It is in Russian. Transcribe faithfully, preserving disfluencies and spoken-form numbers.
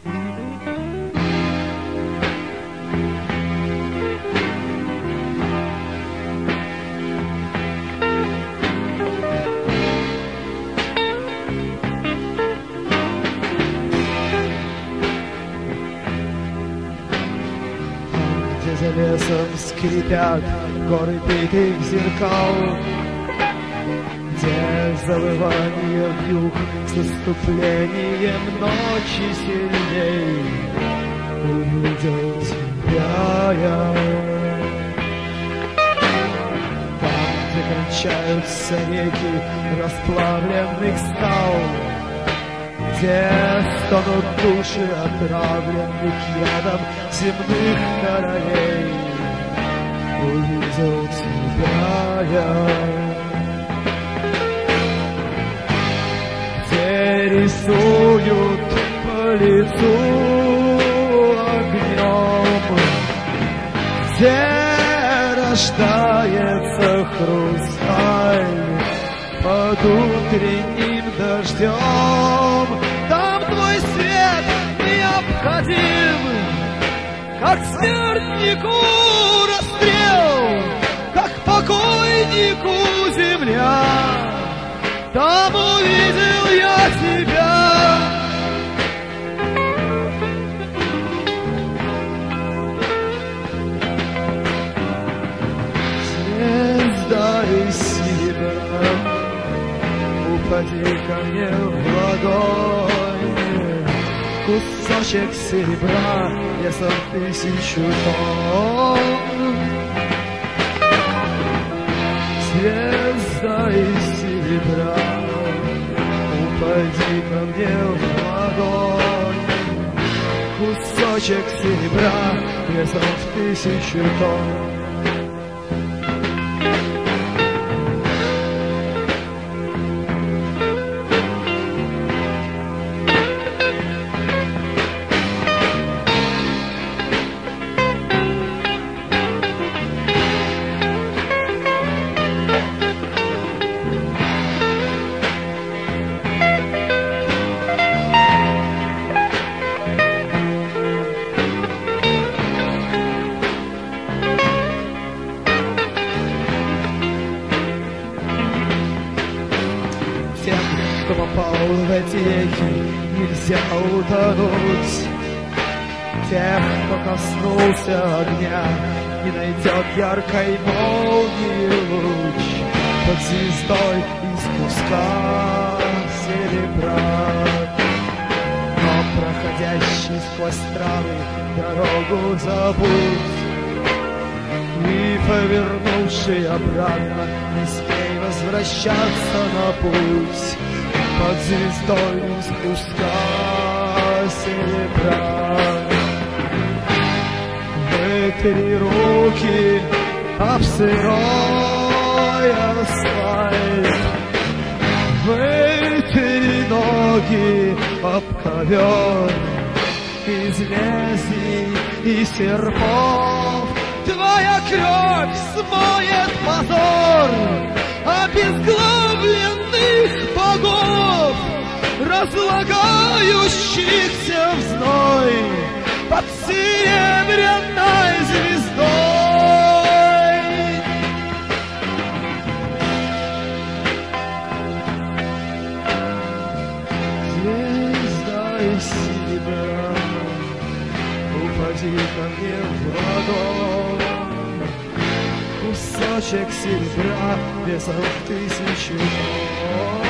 За лесом скрипят горы битых зеркал, где завывание вьюг с наступлением ночи сильней. Увидел тебя я. Там, где кончаются реки расплавленных скал, где стонут души отравленных ядом земных королей. Увидел тебя я. Где рисуют по лицу огнем, где рождается хрусталь под утренним дождем. Там твой свет необходим, как смертнику расстрел, как покойнику земля. Там увидел я тебя. Звезда из серебра, упади ко мне в ладонь. Кусочек серебра весом тысячу тонн. Звезда из серебра, упади ко мне в ладонь. Кусочек серебра весом в тысячу тонн. Кто попал в эти реки, нельзя утонуть. Тех, кто коснулся огня, не найдет яркой молнии луч под звездой из куска серебра. Но проходящий сквозь травы дорогу забудь, и, повернувший обратно, не смей возвращаться на путь под звездой из куска серебра. Вытри руки об сырой асфальт, вытри ноги об ковер из лезвий и серпов. Твоя кровь смоет позор обезглавленных богов, разлагающихся в зной под серебряной звездой. Звезда из серебра, упади ко мне в ладонь. Кусочек серебра весом в тысячу тонн.